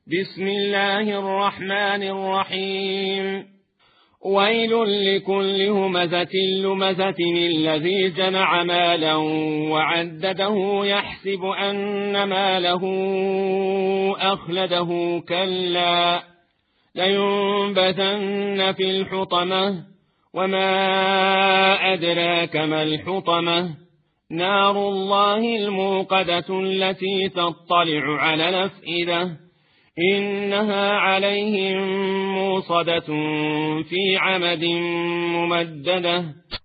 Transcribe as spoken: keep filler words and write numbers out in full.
بسم الله الرحمن الرحيم ويل لكل همزة لمزة الذي جمع مالا وعدده يحسب أن ماله أخلده كلا لينبذن في الحطمة وما أدراك ما الحطمة نار الله الموقدة التي تطلع على الأفئدة إنها عليهم موصدة في عمد ممددة